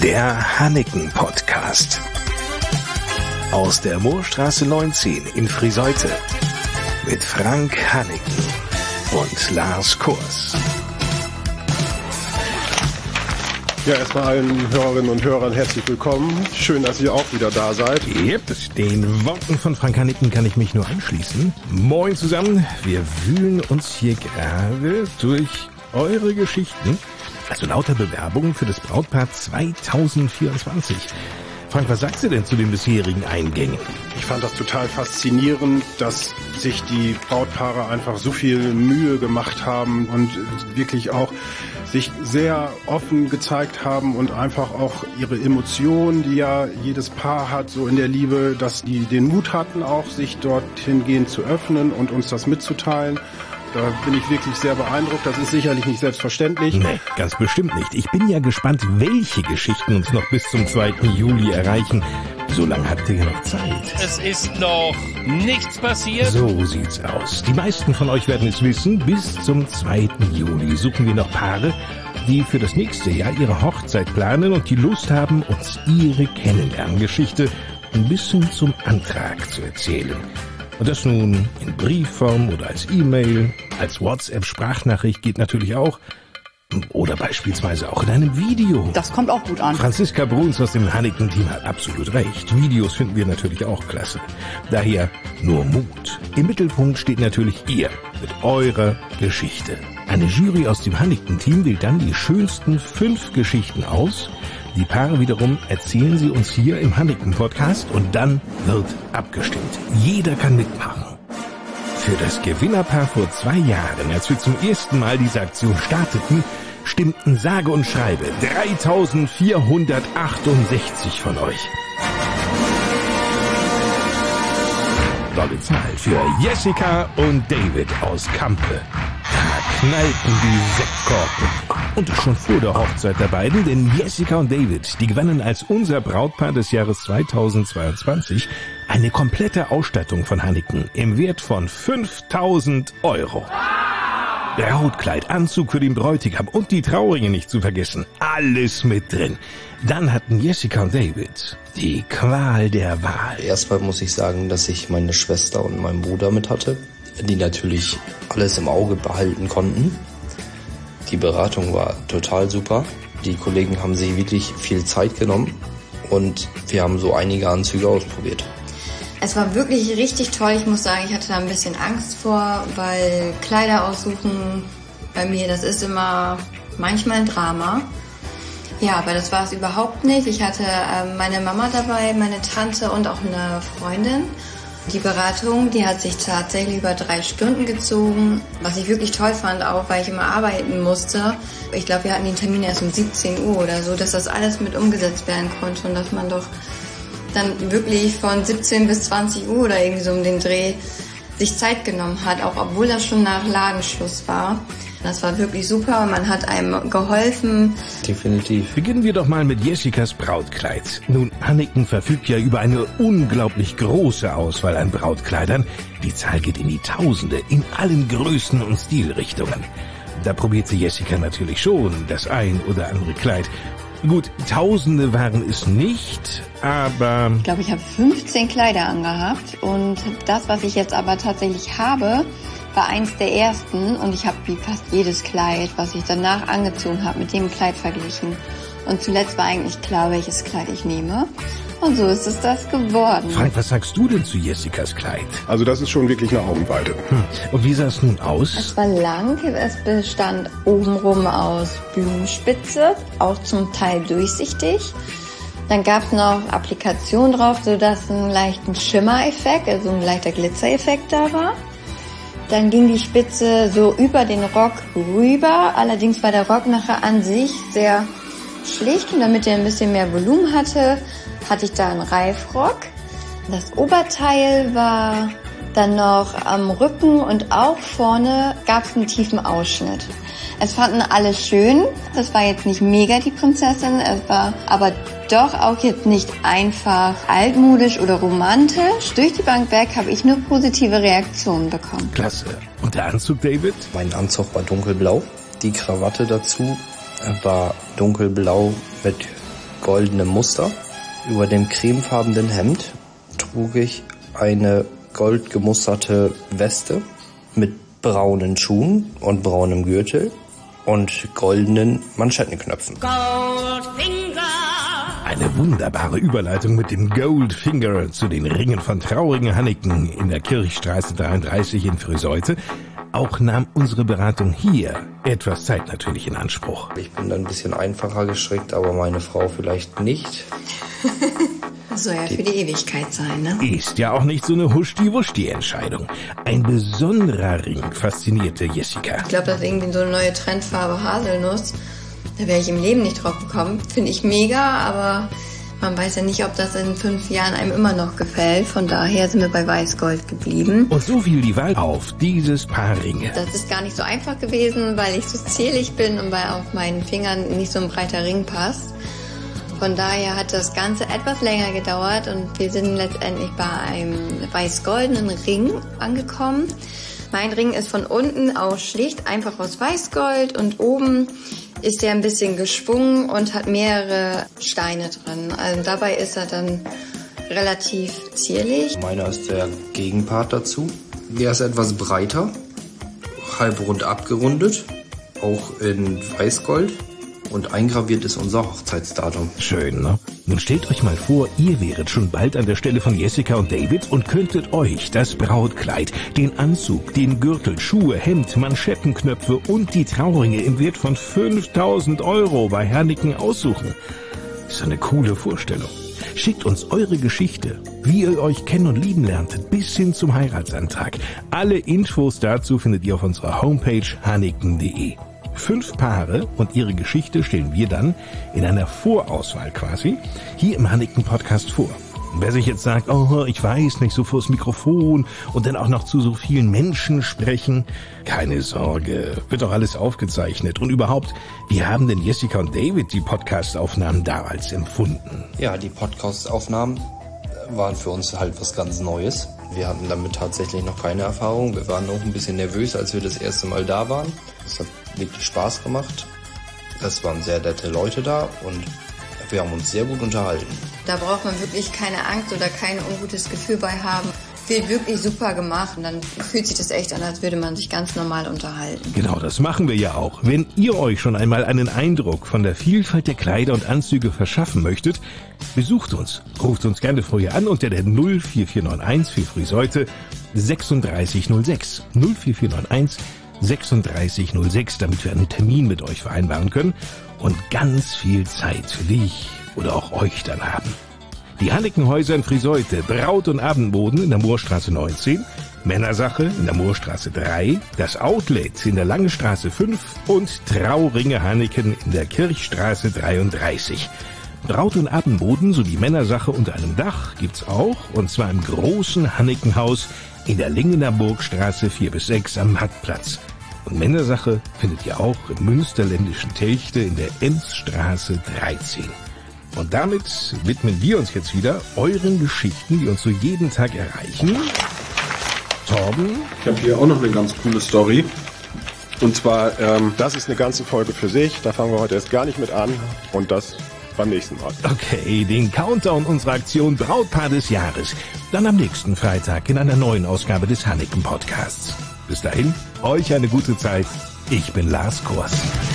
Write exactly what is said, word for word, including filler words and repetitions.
Der Hanniken-Podcast. Aus der Moorstraße neunzehn in Friseute. Mit Frank Hanniken und Lars Kurs. Ja, erstmal allen Hörerinnen und Hörern herzlich willkommen. Schön, dass ihr auch wieder da seid. Yep, den Worten von Frank Hanniken kann ich mich nur anschließen. Moin zusammen, wir wühlen uns hier gerade durch eure Geschichten. Also lauter Bewerbungen für das Brautpaar zwanzig vierundzwanzig. Frank, was sagst du denn zu den bisherigen Eingängen? Ich fand das total faszinierend, dass sich die Brautpaare einfach so viel Mühe gemacht haben und wirklich auch sich sehr offen gezeigt haben und einfach auch ihre Emotionen, die ja jedes Paar hat, so in der Liebe, dass die den Mut hatten, auch sich dorthin gehend zu öffnen und uns das mitzuteilen. Da bin ich wirklich sehr beeindruckt. Das ist sicherlich nicht selbstverständlich. Nee, ganz bestimmt nicht. Ich bin ja gespannt, welche Geschichten uns noch bis zum zweiten Juli erreichen. So lange habt ihr ja noch Zeit. Es ist noch nichts passiert. So sieht's aus. Die meisten von euch werden es wissen. Bis zum zweiten Juli suchen wir noch Paare, die für das nächste Jahr ihre Hochzeit planen und die Lust haben, uns ihre Kennenlerngeschichte ein bisschen zum Antrag zu erzählen. Und das nun in Briefform oder als E-Mail, als WhatsApp-Sprachnachricht geht natürlich auch. Oder beispielsweise auch in einem Video. Das kommt auch gut an. Franziska Bruns aus dem Hanniken-Team hat absolut recht. Videos finden wir natürlich auch klasse. Daher nur Mut. Im Mittelpunkt steht natürlich ihr mit eurer Geschichte. Eine Jury aus dem Hanniken-Team wählt dann die schönsten fünf Geschichten aus. Die Paare wiederum erzählen sie uns hier im Hanniken-Podcast und dann wird abgestimmt. Jeder kann mitmachen. Für das Gewinnerpaar vor zwei Jahren, als wir zum ersten Mal diese Aktion starteten, stimmten sage und schreibe dreitausendvierhundertachtundsechzig von euch. Tolle Zahl für Jessica und David aus Kampe. Da knallten die Sektkorken. Und schon vor der Hochzeit der beiden, denn Jessica und David, die gewannen als unser Brautpaar des Jahres zweitausendzweiundzwanzig eine komplette Ausstattung von Hanniken im Wert von fünftausend Euro. Brautkleid, Anzug für den Bräutigam und die Trauringe nicht zu vergessen. Alles mit drin. Dann hatten Jessica und David die Qual der Wahl. Erstmal muss ich sagen, dass ich meine Schwester und meinen Bruder mit hatte, die natürlich alles im Auge behalten konnten. Die Beratung war total super. Die Kollegen haben sich wirklich viel Zeit genommen und wir haben so einige Anzüge ausprobiert. Es war wirklich richtig toll. Ich muss sagen, ich hatte da ein bisschen Angst vor, weil Kleider aussuchen bei mir, das ist immer manchmal ein Drama. Ja, aber das war es überhaupt nicht. Ich hatte äh, meine Mama dabei, meine Tante und auch eine Freundin. Die Beratung, die hat sich tatsächlich über drei Stunden gezogen, was ich wirklich toll fand, auch weil ich immer arbeiten musste. Ich glaube, wir hatten den Termin erst um siebzehn Uhr oder so, dass das alles mit umgesetzt werden konnte und dass man doch dann wirklich von siebzehn bis zwanzig Uhr oder irgendwie so um den Dreh sich Zeit genommen hat, auch obwohl das schon nach Ladenschluss war. Das war wirklich super, man hat einem geholfen. Definitiv. Beginnen wir doch mal mit Jessicas Brautkleid. Nun, Hanniken verfügt ja über eine unglaublich große Auswahl an Brautkleidern. Die Zahl geht in die Tausende, in allen Größen und Stilrichtungen. Da probierte Jessica natürlich schon das ein oder andere Kleid. Gut, Tausende waren es nicht, aber... Ich glaube, ich habe fünfzehn Kleider angehabt und das, was ich jetzt aber tatsächlich habe, war eins der ersten und ich habe wie fast jedes Kleid, was ich danach angezogen habe, mit dem Kleid verglichen. Und zuletzt war eigentlich klar, welches Kleid ich nehme. Und so ist es das geworden. Frank, was sagst du denn zu Jessicas Kleid? Also das ist schon wirklich eine Augenweide. Hm. Und wie sah es nun aus? Es war lang, es bestand obenrum aus Blumenspitze, auch zum Teil durchsichtig. Dann gab es noch Applikationen drauf, sodass ein leichter Schimmereffekt, also ein leichter Glitzereffekt da war. Dann ging die Spitze so über den Rock rüber. Allerdings war der Rock nachher an sich sehr schlicht und damit er ein bisschen mehr Volumen hatte, hatte ich da einen Reifrock. Das Oberteil war dann noch am Rücken und auch vorne gab es einen tiefen Ausschnitt. Es fanden alle schön. Das war jetzt nicht mega die Prinzessin, es war aber doch auch jetzt nicht einfach altmodisch oder romantisch. Durch die Bank weg habe ich nur positive Reaktionen bekommen. Klasse. Und der Anzug, David? Mein Anzug war dunkelblau. Die Krawatte dazu war dunkelblau mit goldenem Muster. Über dem cremefarbenen Hemd trug ich eine goldgemusterte Weste mit braunen Schuhen und braunem Gürtel und goldenen Manschettenknöpfen. Goldfinger! Eine wunderbare Überleitung mit dem Goldfinger zu den Ringen von Trauringen-Hanneken in der Kirchstraße dreiunddreißig in Fröseute. Auch nahm unsere Beratung hier etwas Zeit natürlich in Anspruch. Ich bin dann ein bisschen einfacher gestrickt, aber meine Frau vielleicht nicht. Das soll ja für die Ewigkeit sein, ne? Ist ja auch nicht so eine Huschti-Wuschti-Entscheidung. Ein besonderer Ring faszinierte Jessica. Ich glaube, das ist irgendwie so eine neue Trendfarbe Haselnuss. Da wäre ich im Leben nicht drauf gekommen. Finde ich mega, aber man weiß ja nicht, ob das in fünf Jahren einem immer noch gefällt. Von daher sind wir bei Weißgold geblieben. Und so fiel die Wahl auf dieses Paar Ringe. Das ist gar nicht so einfach gewesen, weil ich so zierlich bin und weil auf meinen Fingern nicht so ein breiter Ring passt. Von daher hat das Ganze etwas länger gedauert und wir sind letztendlich bei einem weiß-goldenen Ring angekommen. Mein Ring ist von unten aus schlicht, einfach aus Weißgold und oben ist er ein bisschen geschwungen und hat mehrere Steine drin. Also dabei ist er dann relativ zierlich. Meiner ist der Gegenpart dazu. Der ist etwas breiter, halbrund abgerundet, auch in Weißgold. Und eingraviert ist unser Hochzeitsdatum. Schön, ne? Nun stellt euch mal vor, ihr wäret schon bald an der Stelle von Jessica und David und könntet euch das Brautkleid, den Anzug, den Gürtel, Schuhe, Hemd, Manschettenknöpfe und die Trauringe im Wert von fünftausend Euro bei Hanneken aussuchen. Ist eine coole Vorstellung. Schickt uns eure Geschichte, wie ihr euch kennen und lieben lerntet, bis hin zum Heiratsantrag. Alle Infos dazu findet ihr auf unserer Homepage hanneken punkt de. Fünf Paare und ihre Geschichte stellen wir dann in einer Vorauswahl quasi hier im Hanneken-Podcast vor. Und wer sich jetzt sagt, oh, ich weiß nicht, so vors Mikrofon und dann auch noch zu so vielen Menschen sprechen, keine Sorge, wird doch alles aufgezeichnet. Und überhaupt, wie haben denn Jessica und David die Podcast-Aufnahmen damals empfunden? Ja, die Podcast-Aufnahmen waren für uns halt was ganz Neues. Wir hatten damit tatsächlich noch keine Erfahrung. Wir waren auch ein bisschen nervös, als wir das erste Mal da waren. Es hat wirklich Spaß gemacht. Es waren sehr nette Leute da und wir haben uns sehr gut unterhalten. Da braucht man wirklich keine Angst oder kein ungutes Gefühl bei haben. Wird wirklich super gemacht und dann fühlt sich das echt an, als würde man sich ganz normal unterhalten. Genau, das machen wir ja auch. Wenn ihr euch schon einmal einen Eindruck von der Vielfalt der Kleider und Anzüge verschaffen möchtet, besucht uns. Ruft uns gerne vorher an unter der null vier vier neun eins für Frühseute sechsunddreißig null sechs. null vier vier neun eins sechsunddreißig null sechs, damit wir einen Termin mit euch vereinbaren können und ganz viel Zeit für dich oder auch euch dann haben. Die Hannekenhäuser in Frieseute, Braut- und Abendboden in der Moorstraße neunzehn, Männersache in der Moorstraße drei, das Outlet in der Langenstraße fünf und Trauringe Hanneken in der Kirchstraße dreiunddreißig. Braut- und Abendboden sowie Männersache unter einem Dach gibt's auch, und zwar im großen Hannekenhaus in der Lingener Burgstraße vier bis sechs am Marktplatz. Und Männersache findet ihr auch im münsterländischen Telchte in der Enzstraße dreizehn. Und damit widmen wir uns jetzt wieder euren Geschichten, die uns so jeden Tag erreichen. Torben? Ich habe hier auch noch eine ganz coole Story. Und zwar, ähm, das ist eine ganze Folge für sich. Da fangen wir heute erst gar nicht mit an. Und das beim nächsten Mal. Okay, den Countdown unserer Aktion Brautpaar des Jahres. Dann am nächsten Freitag in einer neuen Ausgabe des Hanneken Podcasts. Bis dahin, euch eine gute Zeit. Ich bin Lars Kors.